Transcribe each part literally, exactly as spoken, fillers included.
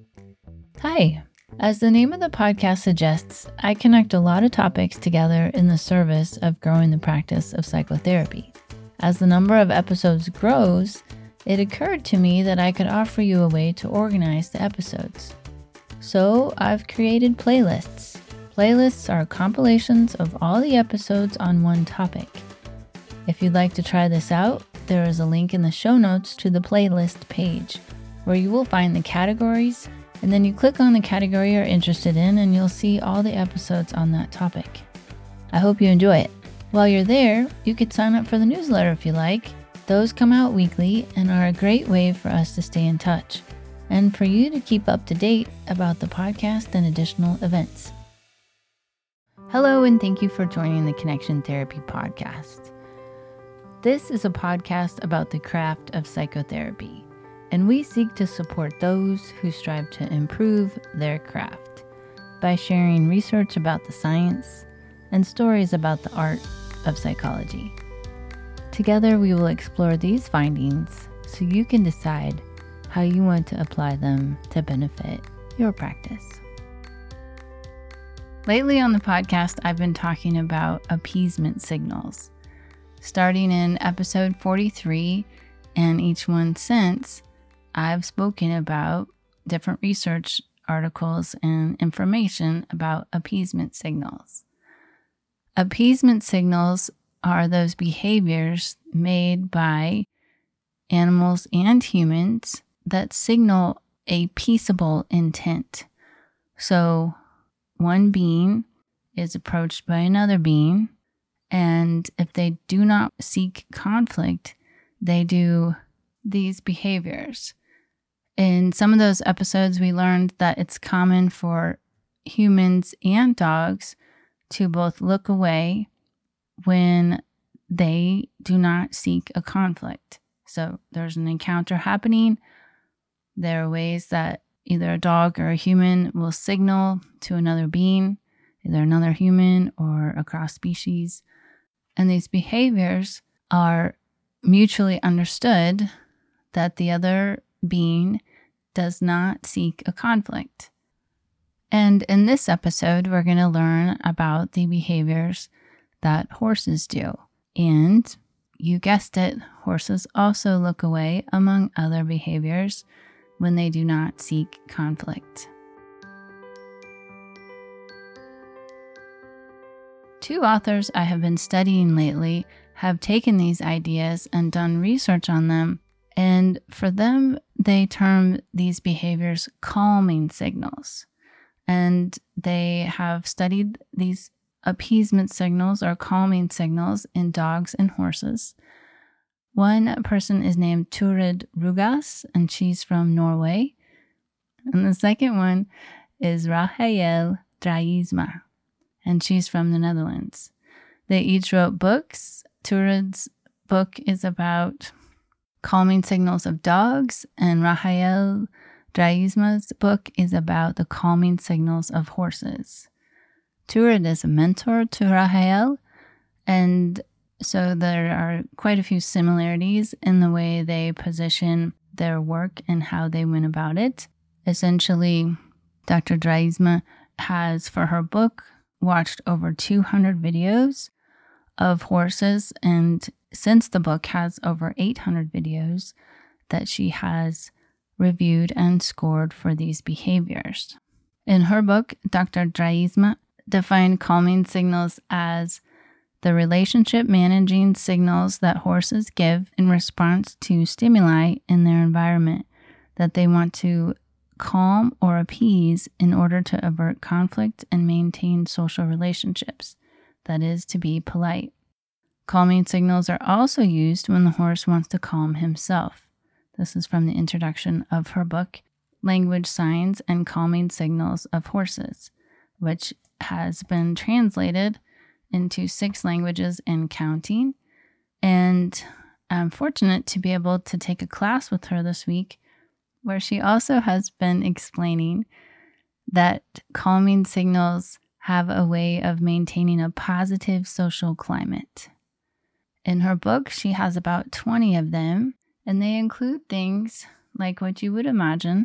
Hi. As the name of the podcast suggests, I connect a lot of topics together in the service of growing the practice of psychotherapy. As the number of episodes grows, it occurred to me that I could offer you a way to organize the episodes. So I've created playlists. Playlists are compilations of all the episodes on one topic. If you'd like to try this out, there is a link in the show notes to the playlist page, where you will find the categories, and then you click on the category you're interested in and you'll see all the episodes on that topic. I hope you enjoy it. While you're there, you could sign up for the newsletter if you like. Those come out weekly and are a great way for us to stay in touch, and for you to keep up to date about the podcast and additional events. Hello, and thank you for joining the Connection Therapy Podcast. This is a podcast about the craft of psychotherapy, and we seek to support those who strive to improve their craft by sharing research about the science and stories about the art of psychology. Together, we will explore these findings so you can decide how you want to apply them to benefit your practice. Lately on the podcast, I've been talking about appeasement signals. Starting in episode forty-three and each one since, I've spoken about different research articles and information about appeasement signals. Appeasement signals are those behaviors made by animals and humans that signal a peaceable intent. So one being is approached by another being, and if they do not seek conflict, they do these behaviors. In some of those episodes, we learned that it's common for humans and dogs to both look away when they do not seek a conflict. So there's an encounter happening. There are ways that either a dog or a human will signal to another being, either another human or a cross species. And these behaviors are mutually understood that the other being does not seek a conflict. And in this episode, we're going to learn about the behaviors that horses do. And you guessed it, horses also look away, among other behaviors, when they do not seek conflict. Two authors I have been studying lately have taken these ideas and done research on them, and for them, they term these behaviors calming signals. And they have studied these appeasement signals or calming signals in dogs and horses. One person is named Turid Rugas, and she's from Norway. And the second one is Rahael Draaisma, and she's from the Netherlands. They each wrote books. Turid's book is about calming signals of dogs, and Rahael Draaisma's book is about the calming signals of horses. Turid is a mentor to Rahael, and so there are quite a few similarities in the way they position their work and how they went about it. Essentially, Doctor Draaisma has, for her book, watched over two hundred videos of horses, and since the book has over eight hundred videos that she has reviewed and scored for these behaviors. In her book, Doctor Draaisma defined calming signals as the relationship managing signals that horses give in response to stimuli in their environment that they want to calm or appease in order to avert conflict and maintain social relationships, that is, to be polite. Calming signals are also used when the horse wants to calm himself. This is from the introduction of her book, Language, Signs, and Calming Signals of Horses, which has been translated into six languages and counting. And I'm fortunate to be able to take a class with her this week where she also has been explaining that calming signals have a way of maintaining a positive social climate. In her book, she has about twenty of them, and they include things like what you would imagine,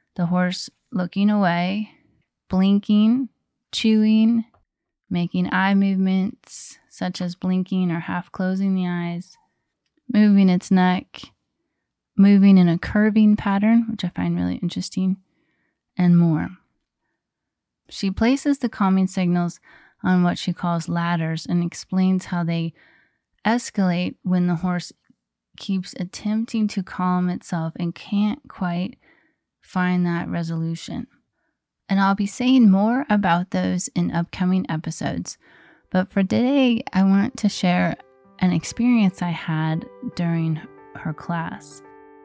the horse looking away, blinking, chewing, making eye movements such as blinking or half closing the eyes, moving its neck, moving in a curving pattern, which I find really interesting, and more. She places the calming signals on what she calls ladders and explains how they escalate when the horse keeps attempting to calm itself and can't quite find that resolution. And I'll be saying more about those in upcoming episodes. But for today, I want to share an experience I had during her class.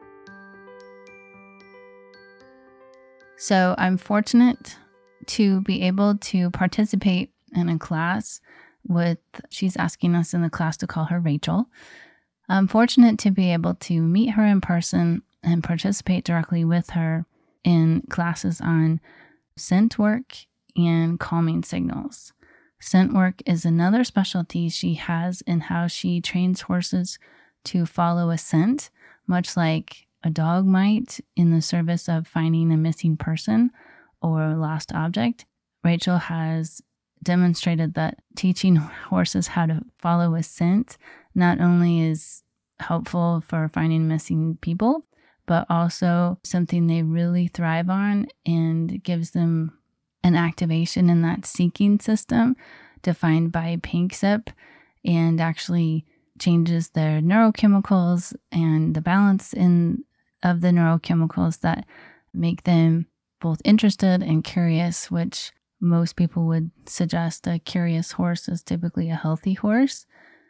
So I'm fortunate to be able to participate in a class with, she's asking us in the class to call her Rachel. I'm fortunate to be able to meet her in person and participate directly with her in classes on scent work and calming signals. Scent work is another specialty she has in how she trains horses to follow a scent, much like a dog might in the service of finding a missing person or a lost object. Rachel has demonstrated that teaching horses how to follow a scent not only is helpful for finding missing people, but also something they really thrive on and gives them an activation in that seeking system defined by Panksepp, and actually changes their neurochemicals and the balance in of the neurochemicals that make them both interested and curious, which most people would suggest a curious horse is typically a healthy horse.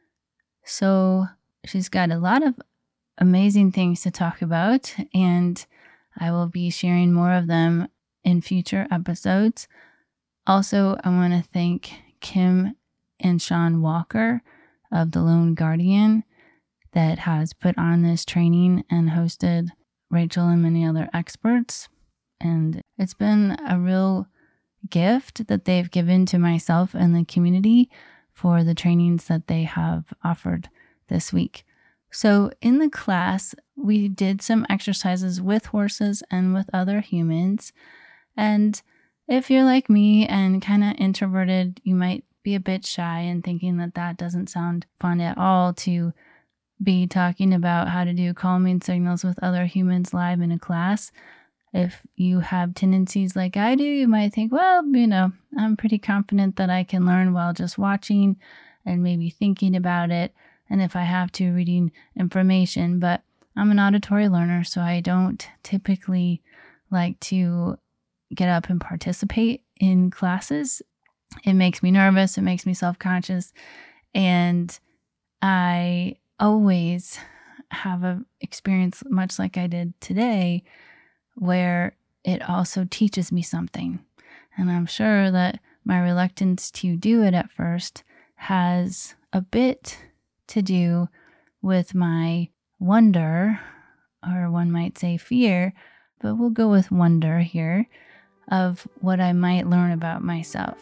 So she's got a lot of amazing things to talk about, and I will be sharing more of them in future episodes. Also, I want to thank Kim and Sean Walker of The Lone Guardian that has put on this training and hosted Rachel and many other experts. And it's been a real gift that they've given to myself and the community for the trainings that they have offered this week. So in the class, we did some exercises with horses and with other humans. And if you're like me and kind of introverted, you might be a bit shy and thinking that that doesn't sound fun at all to be talking about how to do calming signals with other humans live in a class. If you have tendencies like I do, you might think, well, you know, I'm pretty confident that I can learn while just watching and maybe thinking about it. And if I have to, reading information. But I'm an auditory learner, so I don't typically like to get up and participate in classes. It makes me nervous. It makes me self-conscious. And I always have an experience, much like I did today, where it also teaches me something. And I'm sure that my reluctance to do it at first has a bit to do with my wonder, or one might say fear, but we'll go with wonder here, of what I might learn about myself.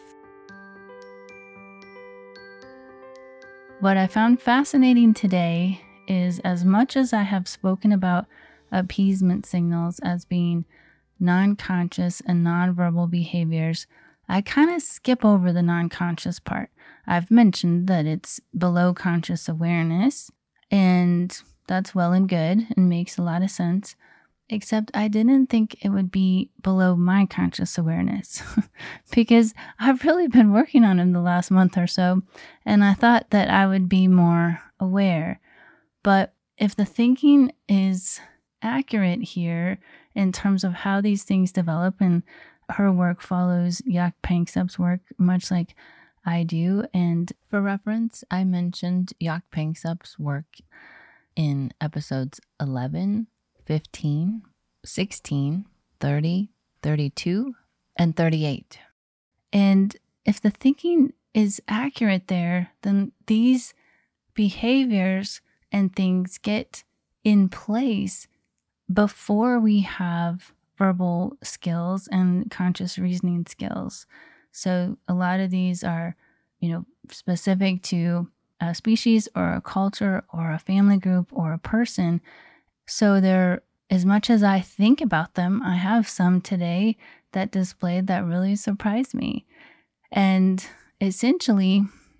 What I found fascinating today is, as much as I have spoken about appeasement signals as being non-conscious and non-verbal behaviors, I kind of skip over the non-conscious part. I've mentioned that it's below conscious awareness, and that's well and good and makes a lot of sense, except I didn't think it would be below my conscious awareness because I've really been working on it the last month or so, and I thought that I would be more aware. But if the thinking is accurate here in terms of how these things develop, and her work follows Jaak Panksepp's work much like I do. And for reference, I mentioned Jaak Panksepp's work in episodes eleven, fifteen, sixteen, thirty, thirty-two, and thirty-eight. And if the thinking is accurate there, then these behaviors and things get in place before we have verbal skills and conscious reasoning skills. So a lot of these are, you know, specific to a species or a culture or a family group or a person. So they're as much as I think about them, I have some today that displayed that really surprised me. And essentially,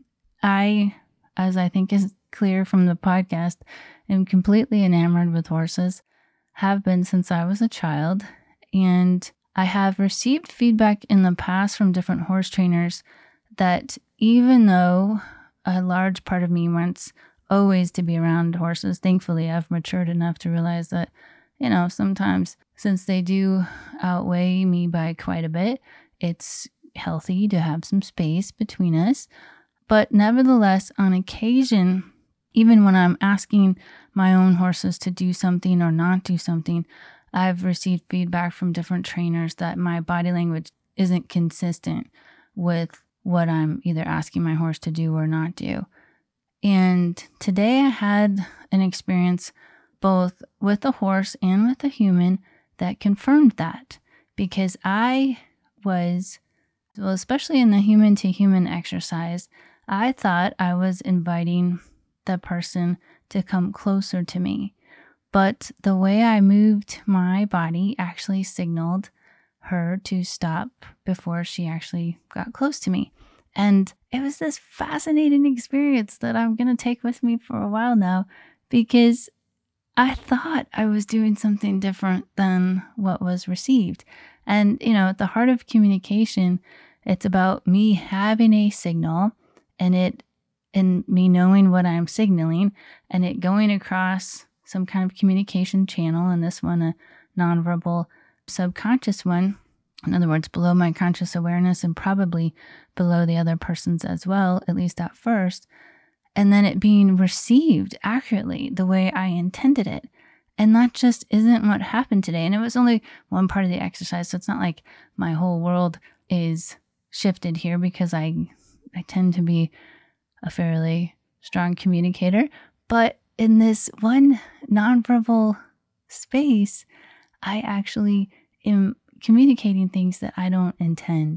I, as I think is clear from the podcast, am completely enamored with horses, have been since I was a child. And I have received feedback in the past from different horse trainers that even though a large part of me wants always to be around horses, thankfully I've matured enough to realize that, you know, sometimes since they do outweigh me by quite a bit, it's healthy to have some space between us. But nevertheless, on occasion, even when I'm asking my own horses to do something or not do something, I've received feedback from different trainers that my body language isn't consistent with what I'm either asking my horse to do or not do. And today I had an experience both with the horse and with the human that confirmed that, because I was, well, especially in the human to human exercise, I thought I was inviting the person to come closer to me. But the way I moved my body actually signaled her to stop before she actually got close to me. And it was this fascinating experience that I'm going to take with me for a while now, because I thought I was doing something different than what was received. And, you know, at the heart of communication, it's about me having a signal and it, and me knowing what I'm signaling and it going across some kind of communication channel, and this one, a nonverbal subconscious one. In other words, below my conscious awareness and probably below the other person's as well, at least at first. And then it being received accurately the way I intended it. And that just isn't what happened today. And it was only one part of the exercise. So it's not like my whole world is shifted here, because I, I tend to be a fairly strong communicator. But in this one nonverbal space, I actually am communicating things that I don't intend.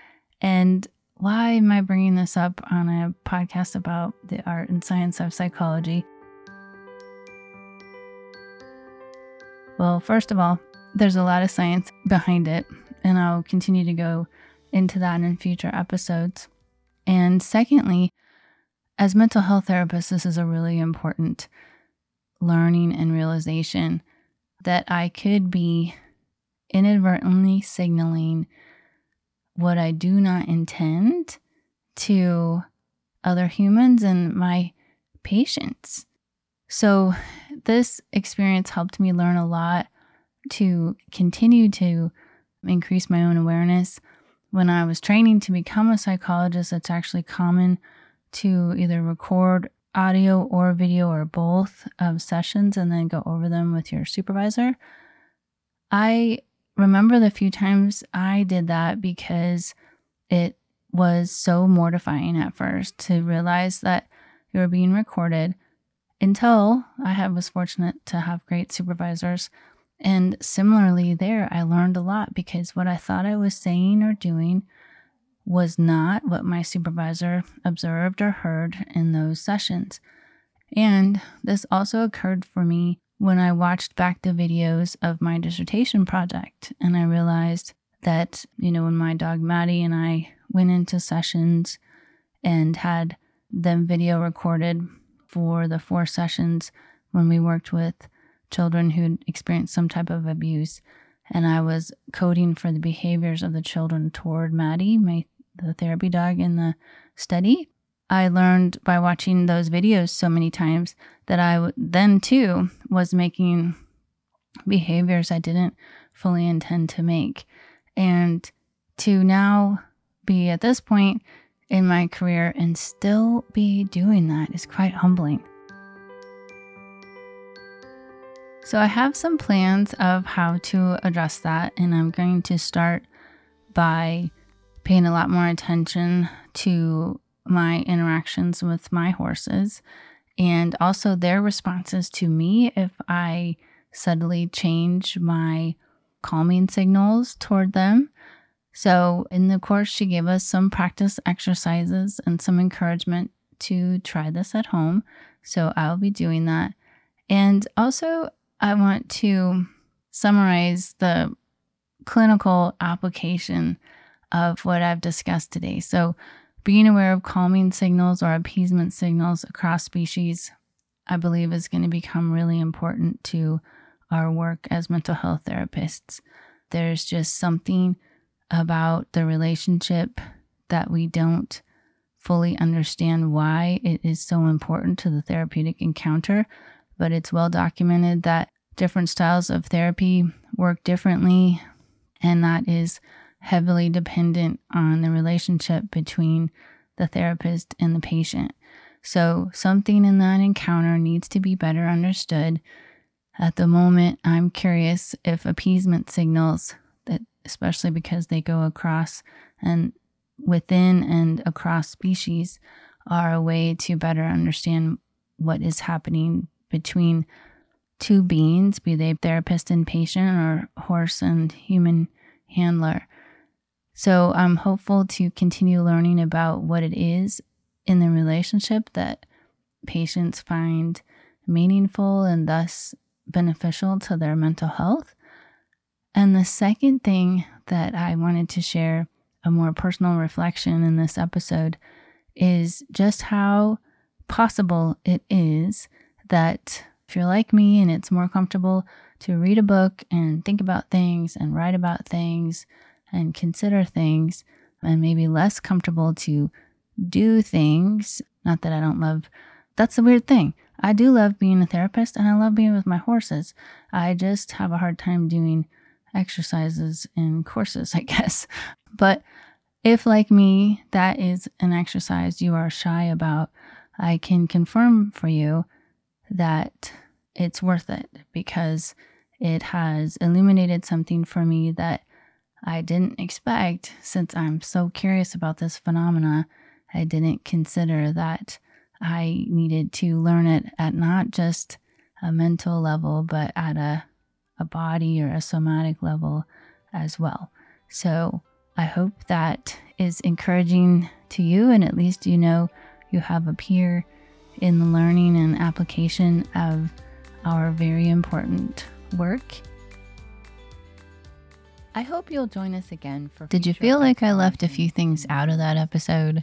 And why am I bringing this up on a podcast about the art and science of psychology? Well, first of all, there's a lot of science behind it, and I'll continue to go into that in future episodes. And secondly, as mental health therapists, this is a really important learning and realization that I could be inadvertently signaling what I do not intend to other humans and my patients. So this experience helped me learn a lot to continue to increase my own awareness. When I was training to become a psychologist, it's actually common to either record audio or video or both of sessions and then go over them with your supervisor. I remember the few times I did that because it was so mortifying at first to realize that you were being recorded, until I had, was fortunate to have great supervisors. And similarly there, I learned a lot, because what I thought I was saying or doing was not what my supervisor observed or heard in those sessions. And this also occurred for me when I watched back the videos of my dissertation project, and I realized that, you know, when my dog Maddie and I went into sessions and had them video recorded for the four sessions when we worked with children who'd experienced some type of abuse, and I was coding for the behaviors of the children toward Maddie, my the therapy dog in the study, I learned by watching those videos so many times that I w- then too was making behaviors I didn't fully intend to make. And to now be at this point in my career and still be doing that is quite humbling. So I have some plans of how to address that, and I'm going to start by paying a lot more attention to my interactions with my horses and also their responses to me if I subtly change my calming signals toward them. So in the course, she gave us some practice exercises and some encouragement to try this at home. So I'll be doing that. And also, I want to summarize the clinical application of what I've discussed today. So being aware of calming signals or appeasement signals across species, I believe, is going to become really important to our work as mental health therapists. There's just something about the relationship that we don't fully understand why it is so important to the therapeutic encounter, but it's well documented that different styles of therapy work differently, and that is heavily dependent on the relationship between the therapist and the patient. So something in that encounter needs to be better understood. At the moment, I'm curious if appeasement signals, that especially because they go across and within and across species, are a way to better understand what is happening between two beings, be they therapist and patient or horse and human handler. So I'm hopeful to continue learning about what it is in the relationship that patients find meaningful and thus beneficial to their mental health. And the second thing that I wanted to share, a more personal reflection in this episode, is just how possible it is that if you're like me and it's more comfortable to read a book and think about things and write about things and consider things, and maybe less comfortable to do things, not that I don't love, that's the weird thing. I do love being a therapist and I love being with my horses. I just have a hard time doing exercises and courses, I guess. But if, like me, that is an exercise you are shy about, I can confirm for you that it's worth it, because it has illuminated something for me that I didn't expect. Since I'm so curious about this phenomena, I didn't consider that I needed to learn it at not just a mental level, but at a, a body or a somatic level as well. So I hope that is encouraging to you, and at least you know you have a peer in the learning and application of our very important work. I hope you'll join us again for. Did you feel like I left a few things out of that episode?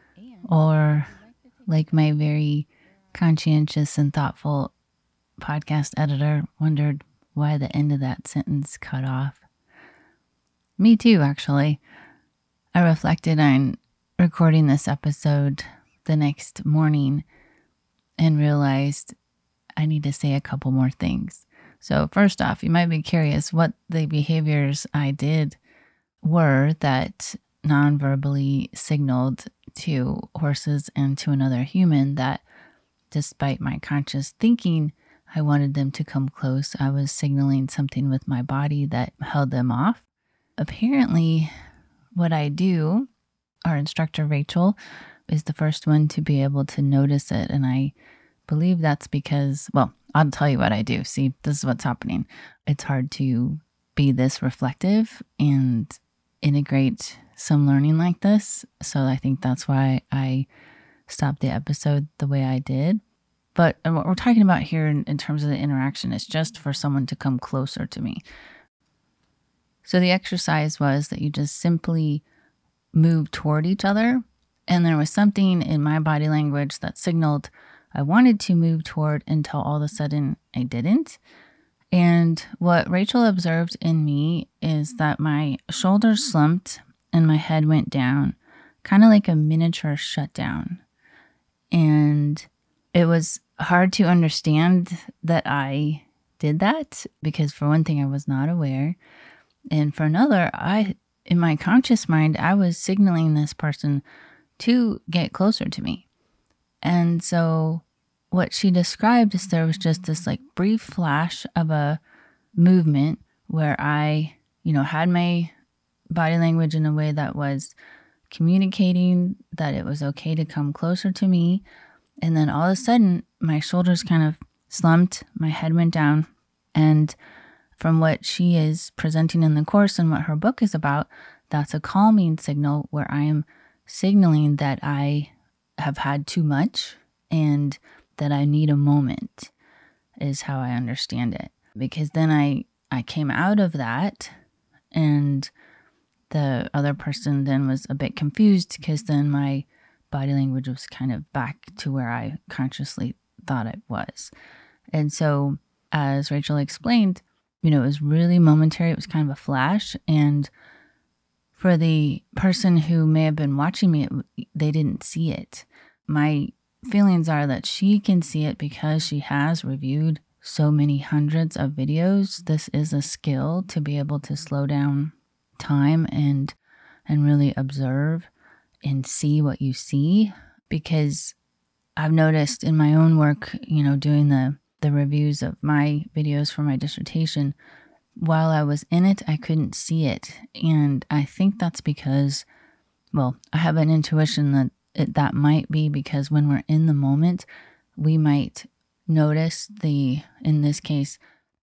Or like my very conscientious and thoughtful podcast editor wondered why the end of that sentence cut off? Me too, actually. I reflected on recording this episode the next morning and realized I need to say a couple more things. So first off, you might be curious what the behaviors I did were that non-verbally signaled to horses and to another human that, despite my conscious thinking I wanted them to come close, I was signaling something with my body that held them off. Apparently, what I do, our instructor Rachel is the first one to be able to notice it, and I believe that's because, well, I'll tell you what I do. See, this is what's happening. It's hard to be this reflective and integrate some learning like this. So I think that's why I stopped the episode the way I did. But what we're talking about here in, in terms of the interaction is just for someone to come closer to me. So the exercise was that you just simply move toward each other. And there was something in my body language that signaled I wanted to move toward until all of a sudden I didn't. And what Rachel observed in me is that my shoulders slumped and my head went down, kind of like a miniature shutdown. And it was hard to understand that I did that because, for one thing, I was not aware. And for another, I, in my conscious mind, I was signaling this person to get closer to me. And so what she described is there was just this like brief flash of a movement where I, you know, had my body language in a way that was communicating that it was okay to come closer to me. And then all of a sudden, my shoulders kind of slumped, my head went down. And from what she is presenting in the course and what her book is about, that's a calming signal where I am signaling that I have had too much and that I need a moment, is how I understand it. Because then I I came out of that, and the other person then was a bit confused because then my body language was kind of back to where I consciously thought it was. And so, as Rachel explained, you know, it was really momentary. It was kind of a flash. And for the person who may have been watching me, it, they didn't see it. My feelings are that she can see it because she has reviewed so many hundreds of videos. This is a skill to be able to slow down time and and really observe and see what you see, because I've noticed in my own work, you know, doing the the reviews of my videos for my dissertation, while I was in it, I couldn't see it. And I think that's because, well, I have an intuition that it, that might be because when we're in the moment, we might notice the, in this case,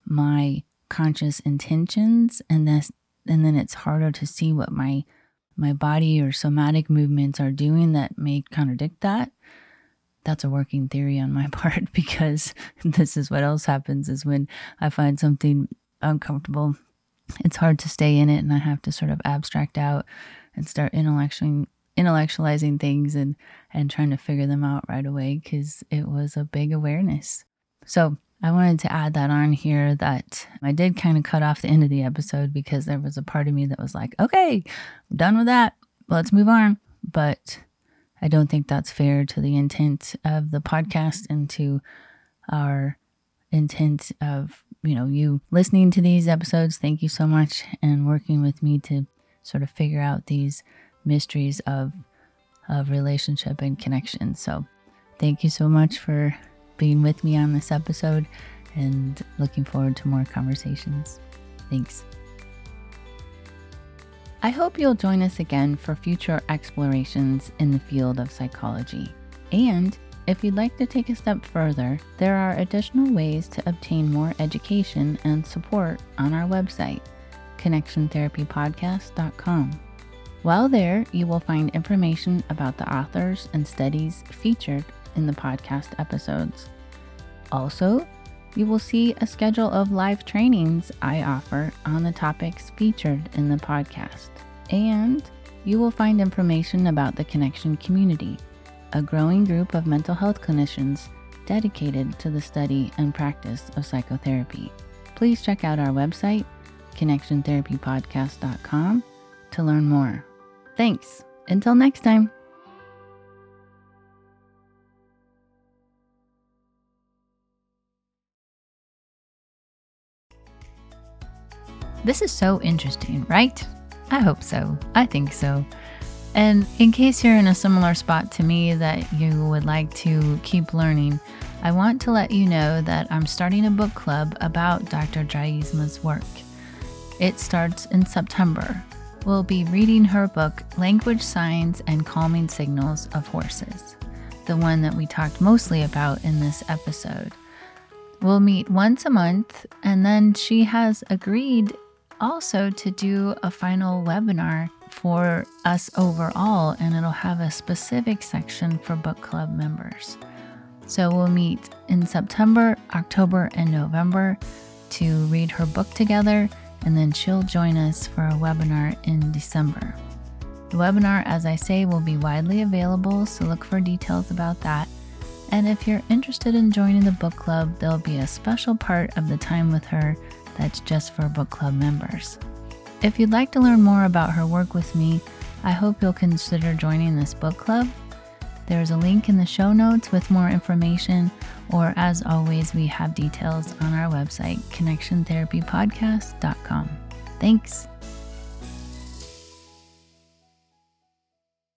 my conscious intentions, and this, and then it's harder to see what my my body or somatic movements are doing that may contradict that. That's a working theory on my part, because this is what else happens is when I find something uncomfortable, it's hard to stay in it, and I have to sort of abstract out and start intellectualizing intellectualizing things and and trying to figure them out right away, because it was a big awareness. So I wanted to add that on here, that I did kind of cut off the end of the episode because there was a part of me that was like, okay, I'm done with that, let's move on. But I don't think that's fair to the intent of the podcast and to our intent of, you know, you listening to these episodes. Thank you so much, and working with me to sort of figure out these mysteries of of relationship and connection. So thank you so much for being with me on this episode, and looking forward to more conversations. Thanks. I hope you'll join us again for future explorations in the field of psychology. And if you'd like to take a step further, there are additional ways to obtain more education and support on our website, connection therapy podcast dot com. While there, you will find information about the authors and studies featured in the podcast episodes. Also, you will see a schedule of live trainings I offer on the topics featured in the podcast. And you will find information about the Connection community, a growing group of mental health clinicians dedicated to the study and practice of psychotherapy. Please check out our website, connection therapy podcast dot com, to learn more. Thanks. Until next time. This is so interesting, right? I hope so. I think so. And in case you're in a similar spot to me that you would like to keep learning, I want to let you know that I'm starting a book club about Doctor Draisma's work. It starts in September. We'll be reading her book, Language, Signs, and Calming Signals of Horses, the one that we talked mostly about in this episode. We'll meet once a month, and then she has agreed also to do a final webinar for us overall, and it'll have a specific section for book club members. So we'll meet in September, October, and November to read her book together, and then she'll join us for a webinar in December. The webinar, as I say, will be widely available, so look for details about that. And if you're interested in joining the book club, there'll be a special part of the time with her that's just for book club members. If you'd like to learn more about her work with me, I hope you'll consider joining this book club. There's a link in the show notes with more information, or as always, we have details on our website, connection therapy podcast dot com. Thanks.